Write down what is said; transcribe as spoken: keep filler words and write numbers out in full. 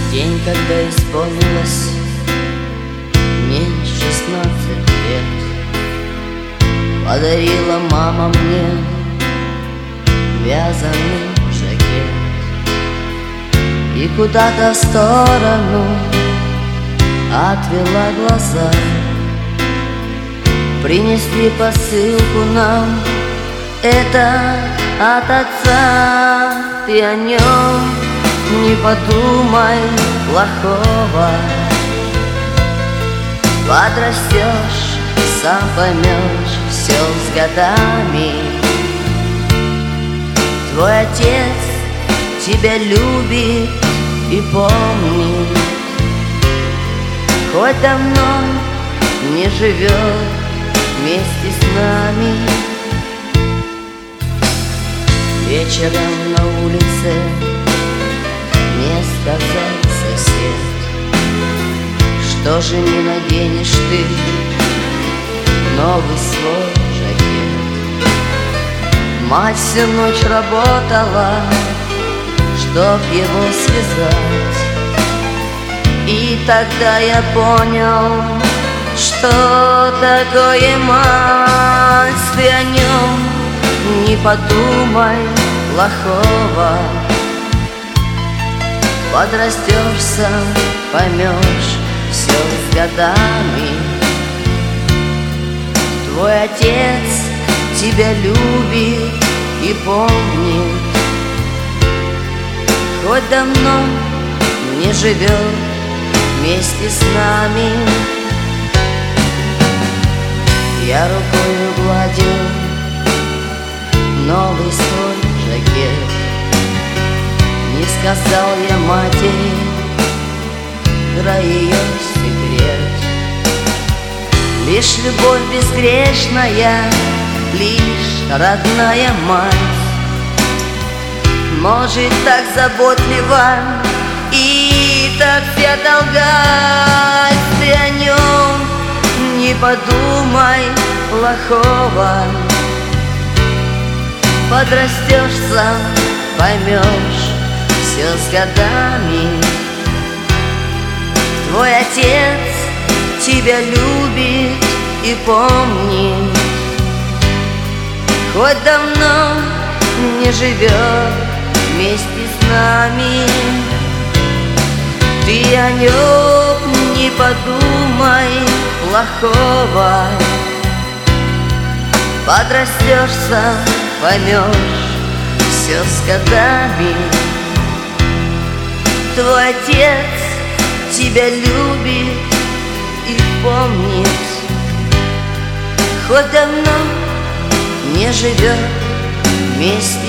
День, когда исполнилось мне шестнадцать лет, подарила мама мне вязаный жакет. И куда-то в сторону отвела глаза. Принесли посылку нам, это от отца. Ты о нем не подумай плохого. Подрастешь, сам поймешь все с годами. Твой отец тебя любит и помнит, хоть давно не живет вместе с нами. Вечером на улице мне сказал сосед: что же не наденешь ты новый свой жакет? Мать всю ночь работала, чтоб его связать. И тогда я понял, что такое мать. Ты о нем не подумай плохого. Подрастешь сам, поймешь все с годами. Твой отец тебя любит и помнит, хоть давно не живет вместе с нами. Я рукою гладил новый свой жакет. Не сказал я матери про ее секрет. Лишь любовь безгрешная, лишь родная мать может так заботливо и так вся долгать. Ты о нем не подумай плохого. Подрастешь сам, поймешь все с годами. Твой отец тебя любит и помнит, хоть давно не живет вместе с нами. Ты о нем не подумай плохого. Подрастешь сам, поймешь все с годами. Твой отец тебя любит и помнит, хоть давно не живет вместе